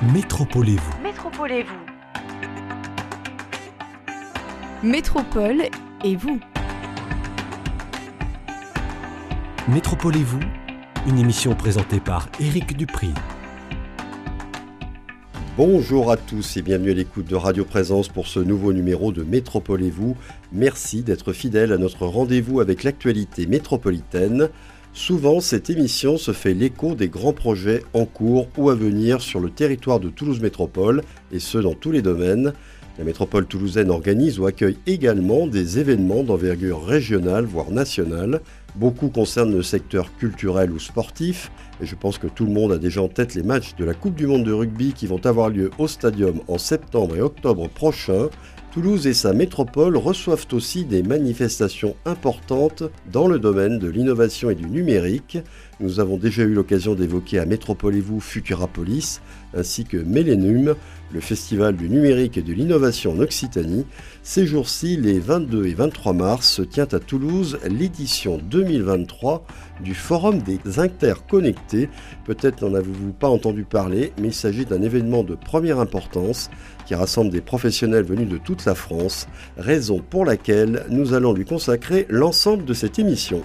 Métropolez-vous. Métropolez-vous. Métropole et vous. Métropolez-vous, une émission présentée par Éric Dupri. Bonjour à tous et bienvenue à l'écoute de Radio Présence pour ce nouveau numéro de Métropolez-vous. Merci d'être fidèles à notre rendez-vous avec l'actualité métropolitaine. Souvent, cette émission se fait l'écho des grands projets en cours ou à venir sur le territoire de Toulouse Métropole, et ce dans tous les domaines. La métropole toulousaine organise ou accueille également des événements d'envergure régionale, voire nationale. Beaucoup concernent le secteur culturel ou sportif, et je pense que tout le monde a déjà en tête les matchs de la Coupe du Monde de rugby qui vont avoir lieu au Stadium en septembre et octobre prochains. Toulouse et sa métropole reçoivent aussi des manifestations importantes dans le domaine de l'innovation et du numérique. Nous avons déjà eu l'occasion d'évoquer à Métropolez-vous Futurapolis, ainsi que Millennium, le festival du numérique et de l'innovation en Occitanie. Ces jours-ci, les 22 et 23 mars, se tient à Toulouse l'édition 2023 du Forum des Interconnectés. Peut-être n'en avez-vous pas entendu parler, mais il s'agit d'un événement de première importance qui rassemble des professionnels venus de toute la France, raison pour laquelle nous allons lui consacrer l'ensemble de cette émission.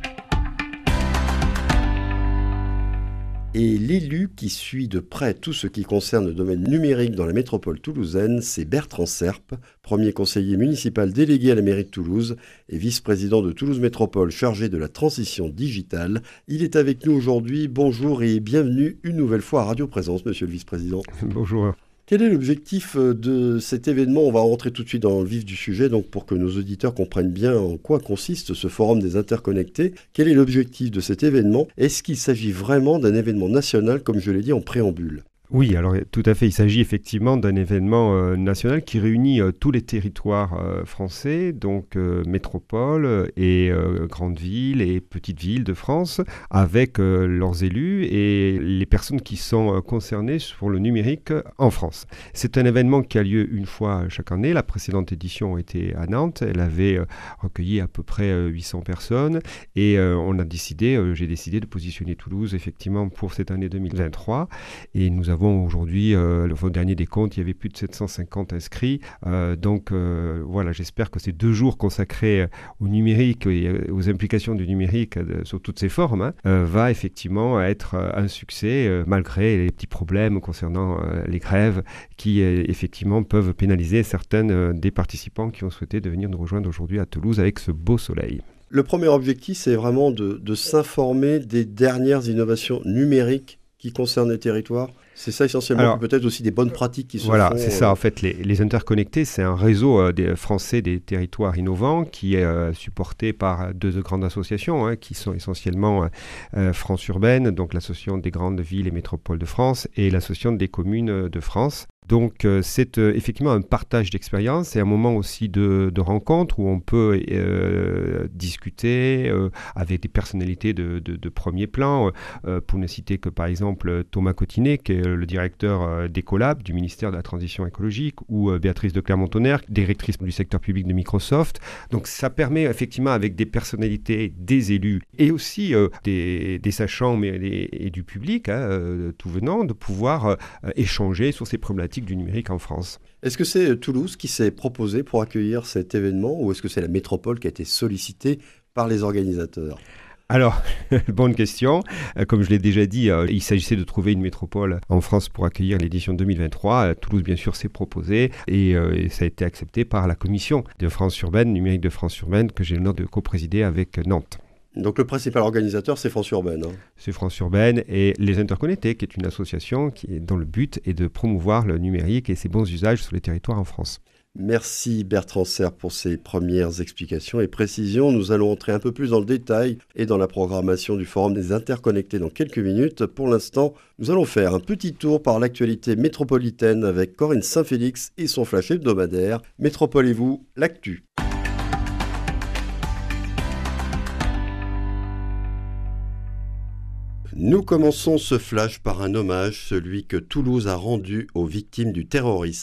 Et l'élu qui suit de près tout ce qui concerne le domaine numérique dans la métropole toulousaine, c'est Bertrand Serpe, premier conseiller municipal délégué à la mairie de Toulouse et vice-président de Toulouse Métropole chargé de la transition digitale. Il est avec nous aujourd'hui. Bonjour et bienvenue une nouvelle fois à Radio Présence, monsieur le vice-président. Bonjour. Quel est l'objectif de cet événement ? On va rentrer tout de suite dans le vif du sujet, donc pour que nos auditeurs comprennent bien en quoi consiste ce forum des interconnectés. Quel est l'objectif de cet événement ? Est-ce qu'il s'agit vraiment d'un événement national, comme je l'ai dit en préambule ? Oui, alors tout à fait. Il s'agit effectivement d'un événement national qui réunit tous les territoires français, donc métropoles et grandes villes et petites villes de France, avec leurs élus et les personnes qui sont concernées pour le numérique en France. C'est un événement qui a lieu une fois chaque année. La précédente édition était à Nantes. Elle avait recueilli à peu près 800 personnes et j'ai décidé de positionner Toulouse effectivement pour cette année 2023 et nous avons aujourd'hui, au dernier décompte, il y avait plus de 750 inscrits. Voilà, j'espère que ces 2 jours consacrés au numérique et aux implications du numérique sous toutes ses formes va effectivement être un succès malgré les petits problèmes concernant les grèves qui effectivement peuvent pénaliser certaines des participants qui ont souhaité de venir nous rejoindre aujourd'hui à Toulouse avec ce beau soleil. Le premier objectif, c'est vraiment de s'informer des dernières innovations numériques qui concernent les territoires. C'est ça essentiellement, alors, peut-être aussi des bonnes pratiques qui se font. Voilà, c'est ça. En fait, les interconnectés, c'est un réseau des Français des territoires innovants qui est supporté par 2 grandes associations qui sont essentiellement France Urbaine, donc l'association des grandes villes et métropoles de France, et l'association des communes de France. Donc c'est effectivement un partage d'expériences et un moment aussi de rencontre où on peut discuter avec des personnalités de premier plan, pour ne citer que par exemple Thomas Cotinet, qui est le directeur d'Ecolab, du ministère de la Transition écologique, ou Béatrice de Clermont-Tonnerre, directrice du secteur public de Microsoft. Donc ça permet effectivement avec des personnalités, des élus et aussi des sachants et du public, tout venant, de pouvoir échanger sur ces problématiques du numérique en France. Est-ce que c'est Toulouse qui s'est proposé pour accueillir cet événement ou est-ce que c'est la métropole qui a été sollicitée par les organisateurs ? Alors, bonne question. Comme je l'ai déjà dit, il s'agissait de trouver une métropole en France pour accueillir l'édition 2023. Toulouse, bien sûr, s'est proposé et ça a été accepté par la commission de France Urbaine, numérique de France Urbaine, que j'ai l'honneur de co-présider avec Nantes. Donc le principal organisateur, c'est France Urbaine. C'est France Urbaine et Les Interconnectés, qui est une association dont le but est de promouvoir le numérique et ses bons usages sur les territoires en France. Merci Bertrand Serpe pour ces premières explications et précisions. Nous allons entrer un peu plus dans le détail et dans la programmation du Forum des Interconnectés dans quelques minutes. Pour l'instant, nous allons faire un petit tour par l'actualité métropolitaine avec Corinne Saint-Félix et son flash hebdomadaire. Métropolez-vous, l'actu. Nous commençons ce flash par un hommage, celui que Toulouse a rendu aux victimes du terrorisme.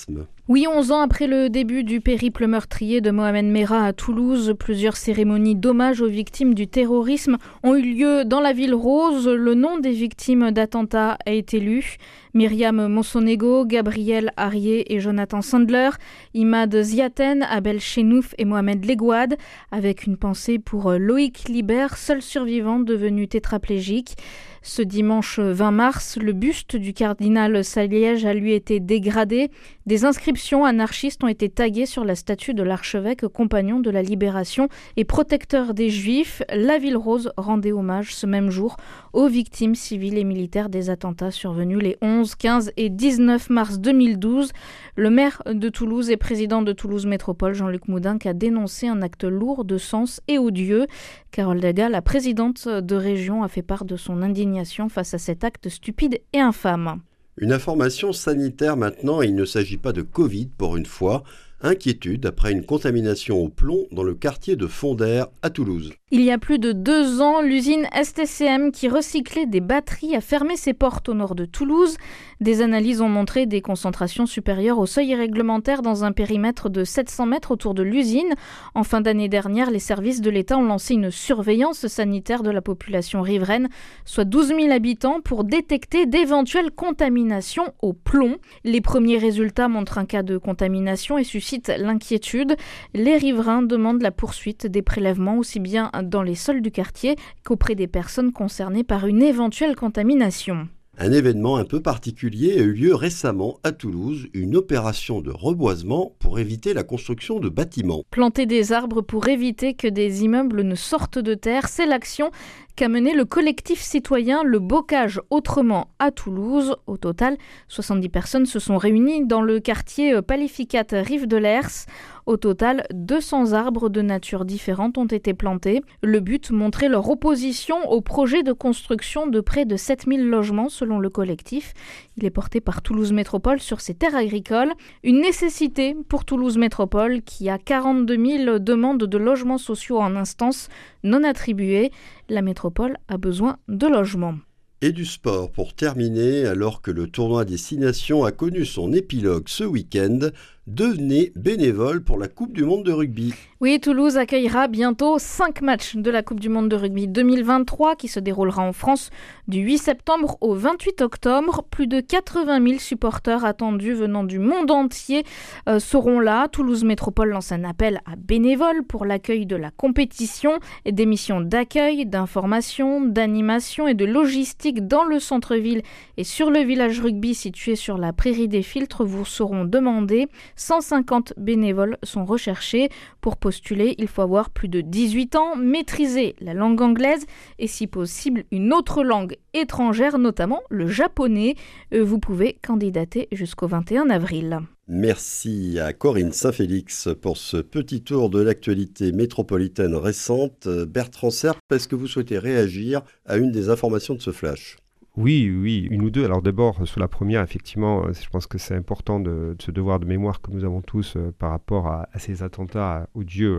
Oui, 11 ans après le début du périple meurtrier de Mohamed Merah à Toulouse, plusieurs cérémonies d'hommage aux victimes du terrorisme ont eu lieu dans la ville rose. Le nom des victimes d'attentats a été lu. Myriam Mossonego, Gabriel Arié et Jonathan Sandler, Imad Ziaten, Abel Chenouf et Mohamed Legouad, avec une pensée pour Loïc Libert, seul survivant devenu tétraplégique. Ce dimanche 20 mars, le buste du cardinal Saliège a lui été dégradé. Des inscriptions anarchistes ont été taguées sur la statue de l'archevêque, compagnon de la Libération et protecteur des Juifs. La Ville Rose rendait hommage ce même jour aux victimes civiles et militaires des attentats survenus les 11, 15 et 19 mars 2012. Le maire de Toulouse et président de Toulouse Métropole, Jean-Luc Moudenc, a dénoncé un acte lourd de sens et odieux. Carole Daga, la présidente de région, a fait part de son indignation face à cet acte stupide et infâme. Une information sanitaire maintenant, il ne s'agit pas de Covid pour une fois. Inquiétude après une contamination au plomb dans le quartier de Fondères à Toulouse. Il y a plus de 2 ans, l'usine STCM qui recyclait des batteries a fermé ses portes au nord de Toulouse. Des analyses ont montré des concentrations supérieures au seuil réglementaire dans un périmètre de 700 mètres autour de l'usine. En fin d'année dernière, les services de l'État ont lancé une surveillance sanitaire de la population riveraine, soit 12 000 habitants, pour détecter d'éventuelles contaminations au plomb. Les premiers résultats montrent un cas de contamination et suscitent l'inquiétude. Les riverains demandent la poursuite des prélèvements aussi bien dans les sols du quartier qu'auprès des personnes concernées par une éventuelle contamination. Un événement un peu particulier a eu lieu récemment à Toulouse, une opération de reboisement pour éviter la construction de bâtiments. Planter des arbres pour éviter que des immeubles ne sortent de terre, c'est l'action qu'a mené le collectif citoyen Le Bocage Autrement à Toulouse. Au total, 70 personnes se sont réunies dans le quartier Palificat Rive de l'Hers. Au total, 200 arbres de nature différente ont été plantés. Le but, montrer leur opposition au projet de construction de près de 7000 logements selon le collectif. Il est porté par Toulouse Métropole sur ses terres agricoles. Une nécessité pour Toulouse Métropole qui a 42 000 demandes de logements sociaux en instance non attribuées. La métropole a besoin de logements. Et du sport pour terminer, alors que le tournoi Destination a connu son épilogue ce week-end, devenez bénévole pour la Coupe du Monde de rugby. Oui, Toulouse accueillera bientôt 5 matchs de la Coupe du Monde de rugby 2023 qui se déroulera en France du 8 septembre au 28 octobre. Plus de 80 000 supporters attendus venant du monde entier seront là. Toulouse Métropole lance un appel à bénévoles pour l'accueil de la compétition et des missions d'accueil, d'information, d'animation et de logistique dans le centre-ville et sur le village rugby situé sur la prairie des Filtres vous seront demandés. 150 bénévoles sont recherchés. Pour postuler, il faut avoir plus de 18 ans, maîtriser la langue anglaise et si possible une autre langue étrangère, notamment le japonais. Vous pouvez candidater jusqu'au 21 avril. Merci à Corinne Saint-Félix pour ce petit tour de l'actualité métropolitaine récente. Bertrand Serp, est-ce que vous souhaitez réagir à une des informations de ce flash ? Oui, une ou deux. Alors d'abord, sur la première, effectivement, je pense que c'est important de ce devoir de mémoire que nous avons tous par rapport à ces attentats odieux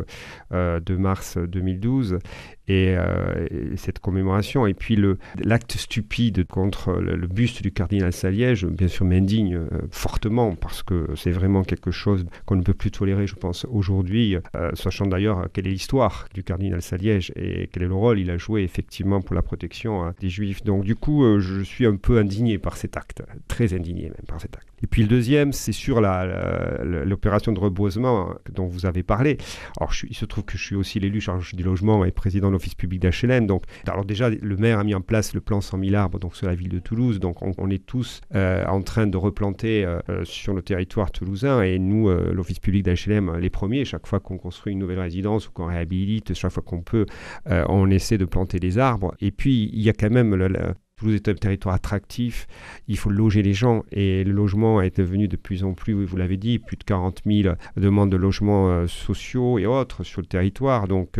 de mars 2012 et cette commémoration. Et puis l'acte stupide contre le buste du cardinal Saliège, bien sûr, m'indigne fortement parce que c'est vraiment quelque chose qu'on ne peut plus tolérer, je pense, aujourd'hui, sachant d'ailleurs quelle est l'histoire du cardinal Saliège et quel est le rôle il a joué effectivement pour la protection des Juifs. Donc du coup, je suis un peu indigné par cet acte, très indigné même par cet acte. Et puis le deuxième, c'est sur l'opération de reboisement dont vous avez parlé. Alors il se trouve que je suis aussi l'élu chargé du logement et président de l'office public d'HLM. Donc, alors déjà, le maire a mis en place le plan 100 000 arbres donc sur la ville de Toulouse. Donc on est tous en train de replanter sur le territoire toulousain. Et nous, l'office public d'HLM, les premiers, chaque fois qu'on construit une nouvelle résidence ou qu'on réhabilite, chaque fois qu'on peut, on essaie de planter des arbres. Et puis, il y a quand même Toulouse est un territoire attractif, il faut loger les gens et le logement est devenu de plus en plus, vous l'avez dit, plus de 40 000 demandes de logements sociaux et autres sur le territoire. Donc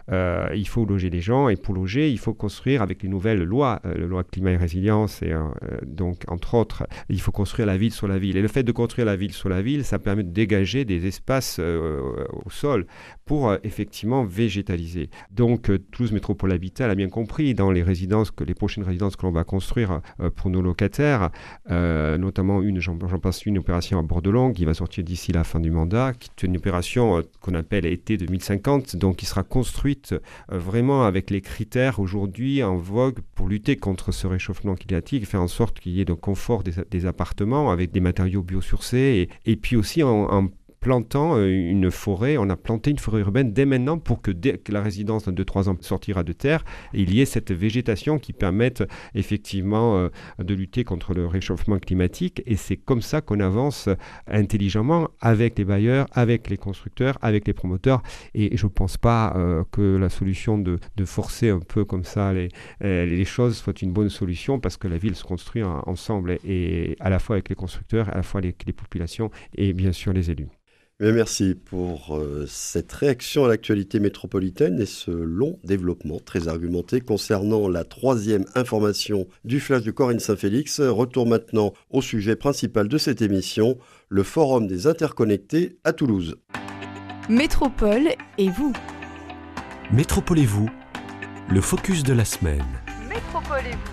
il faut loger les gens et pour loger, il faut construire avec les nouvelles lois, la loi climat et résilience et donc entre autres, il faut construire la ville sur la ville. Et le fait de construire la ville sur la ville, ça permet de dégager des espaces au sol pour effectivement végétaliser. Donc Toulouse Métropole Habitat a bien compris dans les prochaines résidences que que l'on va construire pour nos locataires, notamment j'en passe une opération à Bordelon qui va sortir d'ici la fin du mandat, qui est une opération qu'on appelle été 2050, donc qui sera construite vraiment avec les critères aujourd'hui en vogue pour lutter contre ce réchauffement climatique, faire en sorte qu'il y ait le confort des appartements avec des matériaux biosourcés et puis aussi en plantant une forêt, on a planté une forêt urbaine dès maintenant pour que dès que la résidence dans 2-3 ans sortira de terre, il y ait cette végétation qui permette effectivement de lutter contre le réchauffement climatique et c'est comme ça qu'on avance intelligemment avec les bailleurs, avec les constructeurs, avec les promoteurs et je ne pense pas que la solution de forcer un peu comme ça les choses soit une bonne solution parce que la ville se construit ensemble et à la fois avec les constructeurs, à la fois les populations et bien sûr les élus. Bien, merci pour cette réaction à l'actualité métropolitaine et ce long développement très argumenté concernant la 3e information du Flash de Corinne Saint-Félix. Retour maintenant au sujet principal de cette émission, le Forum des interconnectés à Toulouse. Métropole et vous. Métropole et vous, le focus de la semaine. Métropole et vous.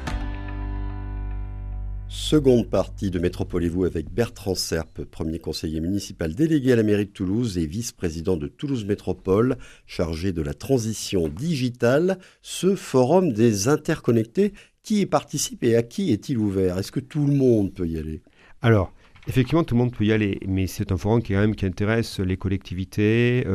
Seconde partie de Métropole et vous avec Bertrand Serpe, premier conseiller municipal délégué à la mairie de Toulouse et vice-président de Toulouse Métropole, chargé de la transition digitale. Ce forum des interconnectés, qui y participe et à qui est-il ouvert ? Est-ce que tout le monde peut y aller ? Alors, effectivement, tout le monde peut y aller, mais c'est un forum qui intéresse les collectivités,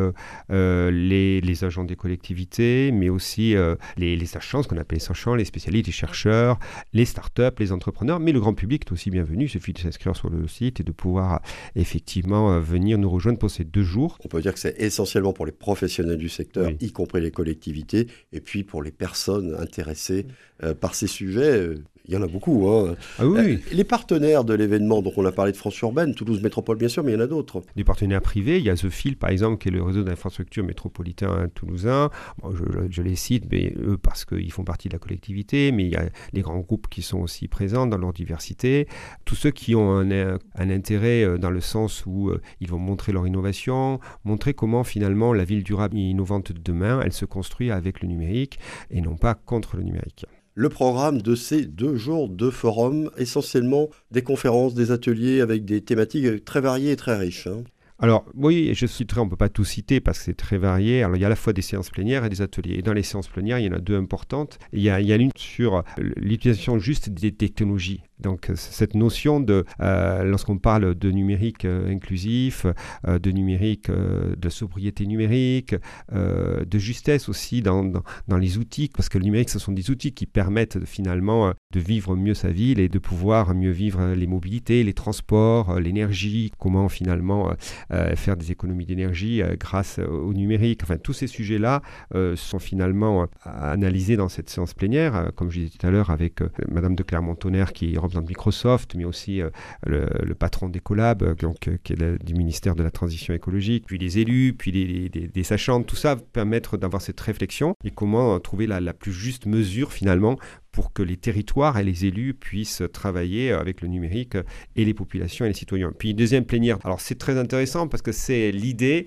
les agents des collectivités, mais aussi les sachants, ce qu'on appelle les sachants, les spécialistes, les chercheurs, les startups, les entrepreneurs, mais le grand public est aussi bienvenu. Il suffit de s'inscrire sur le site et de pouvoir effectivement venir nous rejoindre pour ces 2 jours. On peut dire que c'est essentiellement pour les professionnels du secteur, y compris les collectivités, et puis pour les personnes intéressées par ces sujets. Il y en a beaucoup. Hein. Ah oui. Les partenaires de l'événement, donc on a parlé de France Urbaine, Toulouse Métropole bien sûr, mais il y en a d'autres. Des partenaires privés, il y a The Fil par exemple, qui est le réseau d'infrastructures métropolitain toulousain. Bon, je les cite, mais eux parce qu'ils font partie de la collectivité, mais il y a les grands groupes qui sont aussi présents dans leur diversité. Tous ceux qui ont un intérêt dans le sens où ils vont montrer leur innovation, montrer comment finalement la ville durable et innovante de demain, elle se construit avec le numérique et non pas contre le numérique. Le programme de ces 2 jours de forum, essentiellement des conférences, des ateliers avec des thématiques très variées et très riches. Hein. Alors, oui, je citerai, on ne peut pas tout citer parce que c'est très varié. Alors, il y a à la fois des séances plénières et des ateliers. Et dans les séances plénières, il y en a 2 importantes. Il y a une sur l'utilisation juste des technologies. Donc, cette notion de, lorsqu'on parle de numérique inclusif, de numérique, de sobriété numérique, de justesse aussi dans les outils, parce que le numérique, ce sont des outils qui permettent finalement de vivre mieux sa ville et de pouvoir mieux vivre les mobilités, les transports, l'énergie, comment finalement faire des économies d'énergie grâce au numérique. Enfin, tous ces sujets-là sont finalement analysés dans cette séance plénière, comme je disais tout à l'heure, avec Madame de Clermont-Tonnerre qui représente Microsoft, mais aussi le patron d'Ecolab, qui est du ministère de la Transition écologique, puis les élus, puis des sachants. Tout ça permettre d'avoir cette réflexion et comment trouver la plus juste mesure finalement pour que les territoires et les élus puissent travailler avec le numérique et les populations et les citoyens. Puis deuxième plénière, alors c'est très intéressant parce que c'est l'idée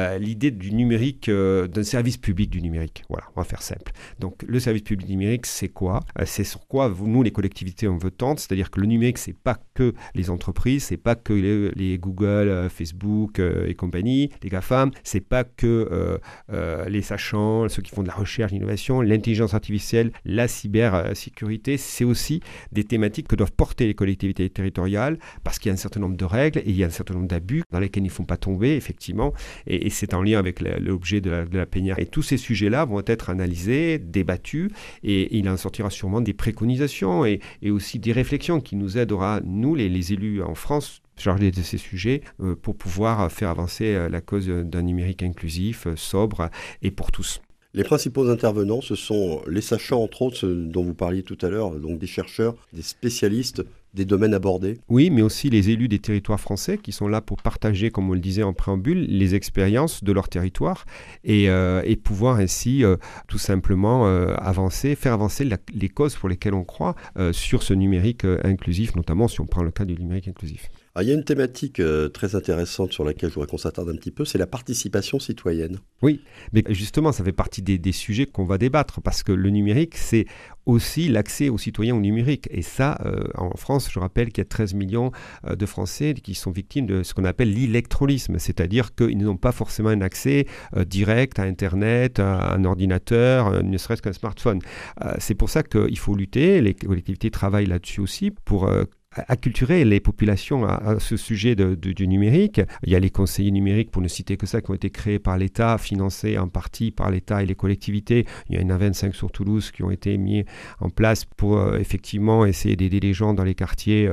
du numérique, d'un service public du numérique. Voilà, on va faire simple. Donc le service public du numérique, c'est quoi ? C'est sur quoi nous, les collectivités, on veut tendre, c'est-à-dire que le numérique, c'est pas que les entreprises, c'est pas que les Google, Facebook et compagnie, les GAFAM, c'est pas que les sachants, ceux qui font de la recherche, l'innovation, l'intelligence artificielle, la cybersécurité, c'est aussi des thématiques que doivent porter les collectivités territoriales parce qu'il y a un certain nombre de règles et il y a un certain nombre d'abus dans lesquels il ne faut pas tomber, effectivement, et c'est en lien avec l'objet de la plénière. Et tous ces sujets-là vont être analysés, débattus, et il en sortira sûrement des préconisations et aussi des réflexions qui nous aidera, nous, les élus en France, chargés de ces sujets, pour pouvoir faire avancer la cause d'un numérique inclusif, sobre et pour tous. Les principaux intervenants, ce sont les sachants, entre autres, dont vous parliez tout à l'heure, donc des chercheurs, des spécialistes, des domaines abordés? Oui, mais aussi les élus des territoires français qui sont là pour partager, comme on le disait en préambule, les expériences de leur territoire et pouvoir ainsi tout simplement faire avancer les causes pour lesquelles on croit sur ce numérique inclusif, notamment si on prend le cas du numérique inclusif. Alors, il y a une thématique très intéressante sur laquelle je voudrais qu'on s'attarde un petit peu, c'est la participation citoyenne. Oui, mais justement, ça fait partie des sujets qu'on va débattre, parce que le numérique, c'est aussi l'accès aux citoyens au numérique. Et ça, en France, je rappelle qu'il y a 13 millions de Français qui sont victimes de ce qu'on appelle l'électrolisme, c'est-à-dire qu'ils n'ont pas forcément un accès direct à Internet, à un ordinateur, ne serait-ce qu'un smartphone. C'est pour ça qu'il faut lutter, les collectivités travaillent là-dessus aussi pour acculturer les populations à ce sujet du numérique. Il y a les conseillers numériques, pour ne citer que ça, qui ont été créés par l'État, financés en partie par l'État et les collectivités. Il y en a 25 sur Toulouse qui ont été mis en place pour effectivement essayer d'aider les gens dans les quartiers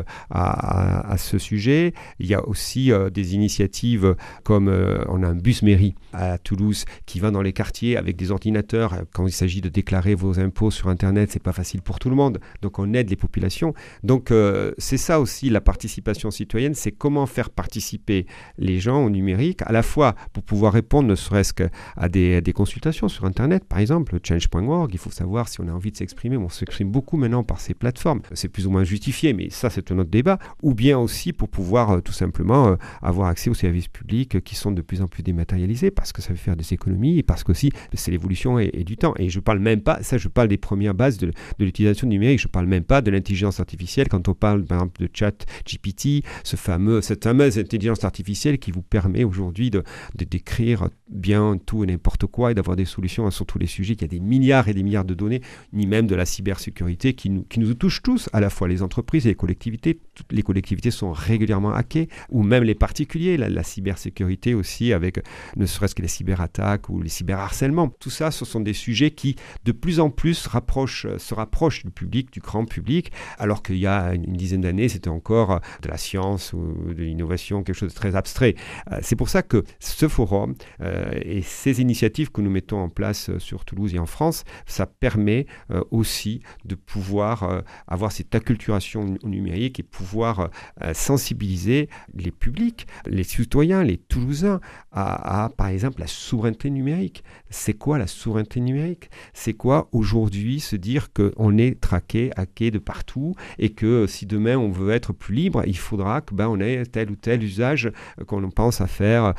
à ce sujet. Il y a aussi des initiatives comme on a un bus mairie à Toulouse qui va dans les quartiers avec des ordinateurs. Quand il s'agit de déclarer vos impôts sur Internet, c'est pas facile pour tout le monde. Donc on aide les populations. Donc c'est ça aussi la participation citoyenne, c'est comment faire participer les gens au numérique, à la fois pour pouvoir répondre ne serait-ce qu'à des consultations sur Internet, par exemple, change.org, il faut savoir si on a envie de s'exprimer, on s'exprime beaucoup maintenant par ces plateformes, c'est plus ou moins justifié, mais ça c'est un autre débat, ou bien aussi pour pouvoir tout simplement avoir accès aux services publics qui sont de plus en plus dématérialisés, parce que ça fait faire des économies, et parce qu'aussi c'est l'évolution et du temps, et je parle même pas, ça je parle des premières bases de l'utilisation du numérique, je parle même pas de l'intelligence artificielle, quand on parle par exemple de ChatGPT, cette fameuse intelligence artificielle qui vous permet aujourd'hui de décrire bien tout et n'importe quoi et d'avoir des solutions sur tous les sujets. Il y a des milliards et des milliards de données, ni même de la cybersécurité qui nous touche tous, à la fois les entreprises et les collectivités. Toutes les collectivités sont régulièrement hackées, ou même les particuliers, la cybersécurité aussi, avec ne serait-ce que les cyberattaques ou les cyberharcèlements. Tout ça, ce sont des sujets qui, de plus en plus, se rapprochent du public, du grand public, alors qu'il y a une dizaine d'années, c'était encore de la science ou de l'innovation, quelque chose de très abstrait. C'est pour ça que ce forum et ces initiatives que nous mettons en place sur Toulouse et en France, ça permet aussi de pouvoir avoir cette acculturation au numérique et pouvoir sensibiliser les publics, les citoyens, les Toulousains à, par exemple, la souveraineté numérique. C'est quoi la souveraineté numérique? C'est quoi aujourd'hui se dire qu'on est traqué, hacké de partout et que si demain on veut être plus libre, il faudra que on ait tel ou tel usage qu'on pense à faire,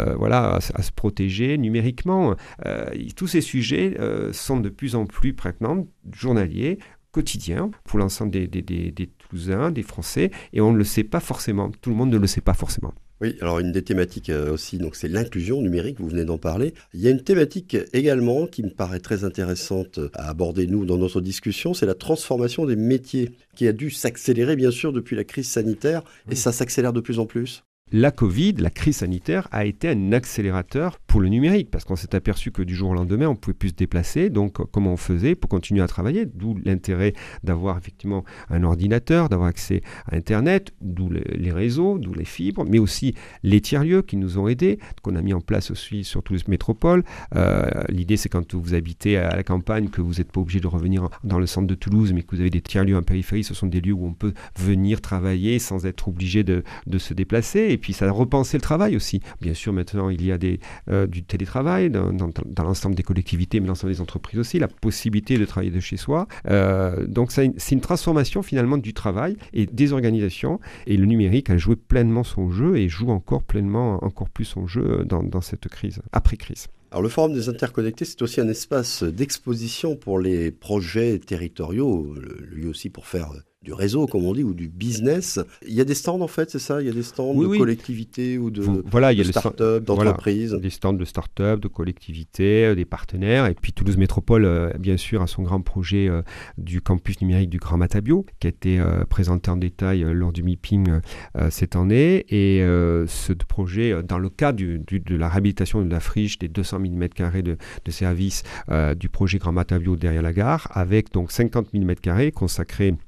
à se protéger numériquement. Tous ces sujets sont de plus en plus prégnants, journaliers, quotidiens, pour l'ensemble des Toulousains, des Français, et on ne le sait pas forcément. Tout le monde ne le sait pas forcément. Oui, alors une des thématiques aussi, donc c'est l'inclusion numérique, vous venez d'en parler. Il y a une thématique également qui me paraît très intéressante à aborder, nous, dans notre discussion, c'est la transformation des métiers, qui a dû s'accélérer, bien sûr, depuis la crise sanitaire, et ça s'accélère de plus en plus. La Covid, la crise sanitaire, a été un accélérateur pour le numérique, parce qu'on s'est aperçu que du jour au lendemain, on ne pouvait plus se déplacer. Donc, comment on faisait pour continuer à travailler? D'où l'intérêt d'avoir effectivement un ordinateur, d'avoir accès à Internet, d'où les réseaux, d'où les fibres, mais aussi les tiers-lieux qui nous ont aidés, qu'on a mis en place aussi sur Toulouse Métropole. L'idée, c'est quand vous habitez à la campagne, que vous n'êtes pas obligé de revenir dans le centre de Toulouse, mais que vous avez des tiers-lieux en périphérie. Ce sont des lieux où on peut venir travailler sans être obligé de se déplacer. Et puis, ça a repensé le travail aussi. Bien sûr, maintenant, il y a du télétravail dans l'ensemble des collectivités, mais l'ensemble des entreprises aussi, la possibilité de travailler de chez soi. Donc, c'est une transformation, finalement, du travail et des organisations. Et le numérique a joué pleinement son jeu et joue encore plus son jeu dans cette crise, après-crise. Alors le Forum des Interconnectés, c'est aussi un espace d'exposition pour les projets territoriaux, lui aussi pour faire du réseau, comme on dit, ou du business. Il y a des stands, en fait, c'est ça? Il y a des stands de collectivités ou de start-up, d'entreprises. Des stands de start-up, de collectivités, des partenaires. Et puis Toulouse Métropole, bien sûr, a son grand projet du campus numérique du Grand Matabio, qui a été présenté en détail lors du MIPIM cette année. Et ce projet, dans le cadre de la réhabilitation de la friche, des 200 000 m² de services du projet Grand Matabio derrière la gare, avec donc 50 000 m² consacrés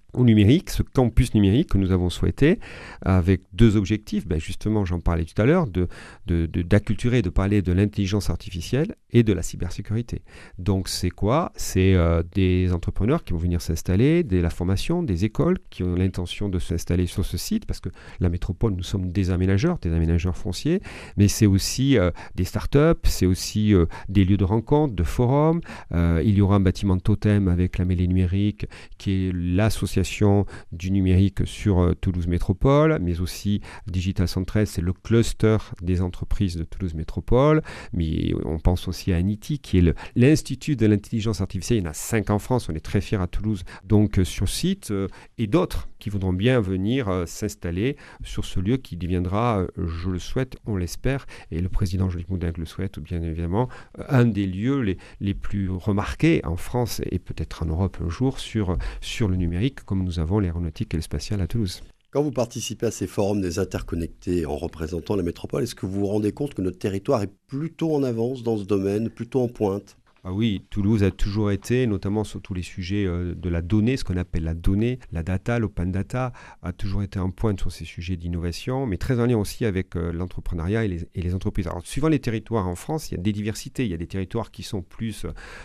au numérique, ce campus numérique que nous avons souhaité, avec 2 objectifs. Justement, j'en parlais tout à l'heure, d'acculturer, de parler de l'intelligence artificielle et de la cybersécurité. Donc, c'est quoi ? C'est des entrepreneurs qui vont venir s'installer, de la formation, des écoles qui ont l'intention de s'installer sur ce site, parce que la métropole, nous sommes des aménageurs fonciers, mais c'est aussi des startups, c'est aussi des lieux de rencontre, de forums. Il y aura un bâtiment totem avec la mêlée numérique, qui est l'association du numérique sur Toulouse Métropole, mais aussi Digital 113, c'est le cluster des entreprises de Toulouse Métropole, mais on pense aussi à ANITI, qui est l'Institut de l'intelligence artificielle. Il y en a 5 en France, on est très fiers à Toulouse, donc sur site, et d'autres qui voudront bien venir s'installer sur ce lieu qui deviendra, je le souhaite, on l'espère, et le président Jean-Luc Moudin le souhaite bien évidemment, un des lieux les plus remarqués en France et peut-être en Europe un jour sur le numérique, comme nous avons l'aéronautique et le spatial à Toulouse. Quand vous participez à ces forums des interconnectés en représentant la métropole, est-ce que vous vous rendez compte que notre territoire est plutôt en avance dans ce domaine, plutôt en pointe ? Ah oui, Toulouse a toujours été, notamment sur tous les sujets de la donnée, ce qu'on appelle la donnée, la data, l'open data, a toujours été en pointe sur ces sujets d'innovation, mais très en lien aussi avec l'entrepreneuriat et les entreprises. Alors, suivant les territoires en France, il y a des diversités. Il y a des territoires qui sont plus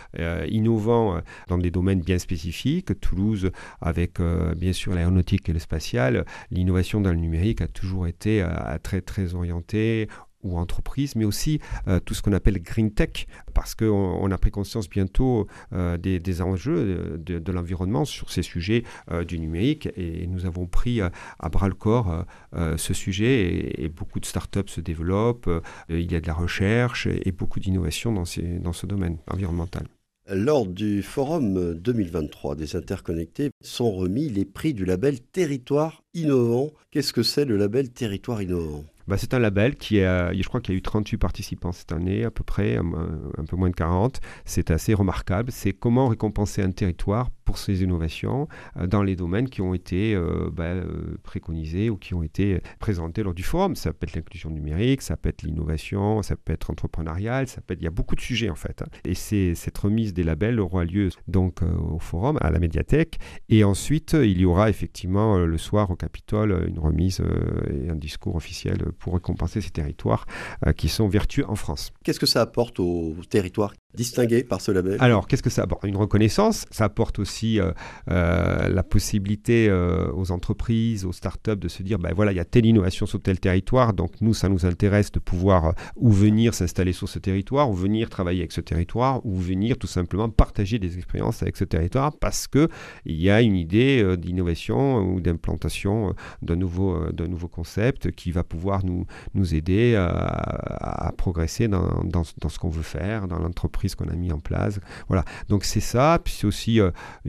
innovants dans des domaines bien spécifiques. Toulouse, avec bien sûr l'aéronautique et le spatial, l'innovation dans le numérique a toujours été très, très orientée ou entreprises, mais aussi tout ce qu'on appelle green tech, parce qu'on a pris conscience bientôt des enjeux de l'environnement sur ces sujets du numérique, et nous avons pris à bras-le-corps ce sujet, et beaucoup de startups se développent, il y a de la recherche et beaucoup d'innovation dans ce domaine environnemental. Lors du forum 2023 des interconnectés sont remis les prix du label Territoire Innovant. Qu'est-ce que c'est le label Territoire Innovant ? C'est un label je crois qu'il y a eu 38 participants cette année, à peu près, un peu moins de 40. C'est assez remarquable. C'est comment récompenser un territoire pour ses innovations dans les domaines qui ont été préconisés ou qui ont été présentés lors du forum. Ça peut être l'inclusion numérique, ça peut être l'innovation, ça peut être entrepreneurial, il y a beaucoup de sujets en fait. Et cette remise des labels aura lieu donc au forum, à la médiathèque. Et ensuite, il y aura effectivement le soir au Capitole une remise et un discours officiel pour récompenser ces territoires qui sont vertueux en France. Qu'est-ce que ça apporte aux territoires distingués par ce label ? Alors, qu'est-ce que ça apporte ? Une reconnaissance. Ça apporte aussi la possibilité aux entreprises, aux startups de se dire, il y a telle innovation sur tel territoire, donc nous, ça nous intéresse de pouvoir ou venir s'installer sur ce territoire, ou venir travailler avec ce territoire, ou venir tout simplement partager des expériences avec ce territoire, parce qu'il y a une idée d'innovation ou d'implantation d'un nouveau concept qui va pouvoir nous aider à progresser dans ce qu'on veut faire, dans l'entreprise qu'on a mis en place. Voilà. Donc c'est ça, puis c'est aussi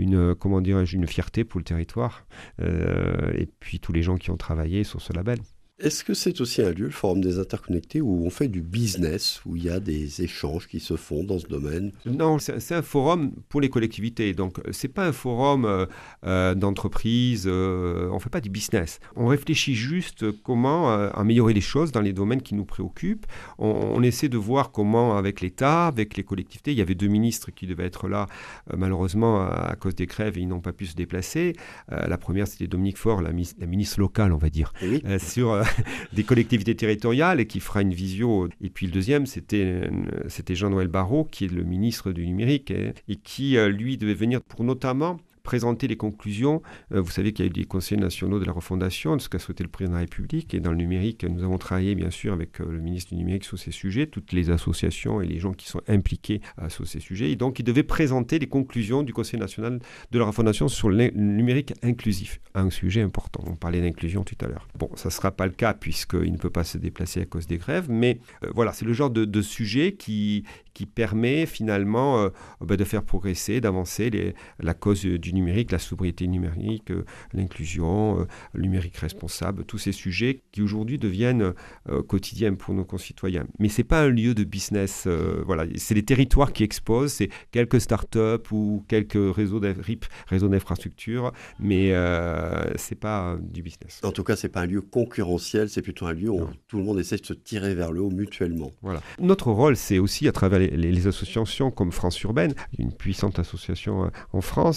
une fierté pour le territoire et puis tous les gens qui ont travaillé sur ce label. Est-ce que c'est aussi un lieu, le Forum des Interconnectés, où on fait du business, où il y a des échanges qui se font dans ce domaine ? Non, c'est un forum pour les collectivités. Donc, ce n'est pas un forum d'entreprise. On ne fait pas du business. On réfléchit juste comment améliorer les choses dans les domaines qui nous préoccupent. On essaie de voir comment, avec l'État, avec les collectivités, il y avait 2 ministres qui devaient être là. Malheureusement, à cause des grèves, ils n'ont pas pu se déplacer. La première, c'était Dominique Faure, la ministre locale, on va dire, oui. Sur des collectivités territoriales, et qui fera une visio. Et puis le deuxième, c'était Jean-Noël Barrot, qui est le ministre du numérique, et qui, lui, devait venir pour notamment présenter les conclusions. Vous savez qu'il y a eu des conseils nationaux de la refondation, de ce qu'a souhaité le président de la République. Et dans le numérique, nous avons travaillé bien sûr avec le ministre du numérique sur ces sujets, toutes les associations et les gens qui sont impliqués sur ces sujets. Et donc, il devait présenter les conclusions du Conseil national de la refondation sur le numérique inclusif. Un sujet important. On parlait d'inclusion tout à l'heure. Bon, ça ne sera pas le cas puisqu'il ne peut pas se déplacer à cause des grèves. Mais voilà, c'est le genre de sujet qui permet finalement de faire progresser, d'avancer la cause du numérique, la sobriété numérique, l'inclusion, le numérique responsable, tous ces sujets qui aujourd'hui deviennent quotidiens pour nos concitoyens. Mais ce n'est pas un lieu de business. Voilà. C'est les territoires qui exposent, c'est quelques startups ou quelques réseaux d'infrastructures, mais ce n'est pas du business. En tout cas, ce n'est pas un lieu concurrentiel, c'est plutôt un lieu où tout le monde essaie de se tirer vers le haut mutuellement. Voilà. Notre rôle, c'est aussi à travers les associations comme France Urbaine, une puissante association en France dont le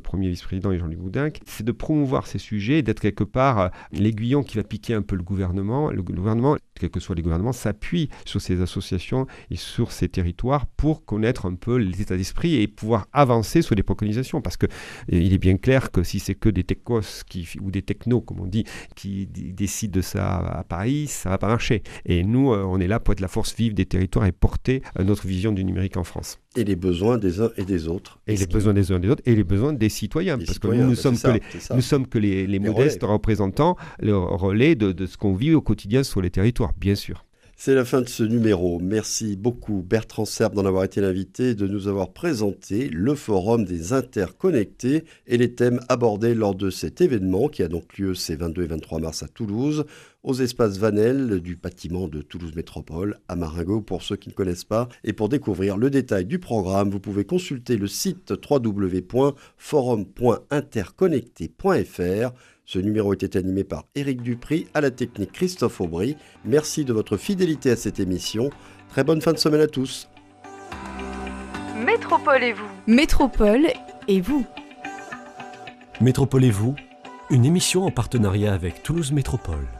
premier vice-président et Jean-Luc Boudin, c'est de promouvoir ces sujets et d'être quelque part l'aiguillon qui va piquer un peu le gouvernement. Le gouvernement, quels que soient les gouvernements, s'appuie sur ces associations et sur ces territoires pour connaître un peu l'état d'esprit et pouvoir avancer sur les préconisations. Parce qu'il est bien clair que si c'est que des techos ou des technos, comme on dit, qui décident de ça à Paris, ça ne va pas marcher. Et nous, on est là pour être la force vive des territoires et porter notre vision du numérique en France. Et les besoins des uns et des autres. Et les besoins des uns et des autres, et les besoins des citoyens. Parce que nous sommes que les modestes représentants, le relais de ce qu'on vit au quotidien sur les territoires, bien sûr. C'est la fin de ce numéro. Merci beaucoup Bertrand Serbe d'en avoir été l'invité et de nous avoir présenté le Forum des Interconnectés et les thèmes abordés lors de cet événement qui a donc lieu ces 22 et 23 mars à Toulouse, aux espaces Vanel du bâtiment de Toulouse Métropole à Marengo pour ceux qui ne connaissent pas. Et pour découvrir le détail du programme, vous pouvez consulter le site www.forum.interconnecté.fr. Ce numéro était animé par Éric Dupry, à la technique Christophe Aubry. Merci de votre fidélité à cette émission. Très bonne fin de semaine à tous. Métropole et vous. Métropole et vous. Métropole et vous, une émission en partenariat avec Toulouse Métropole.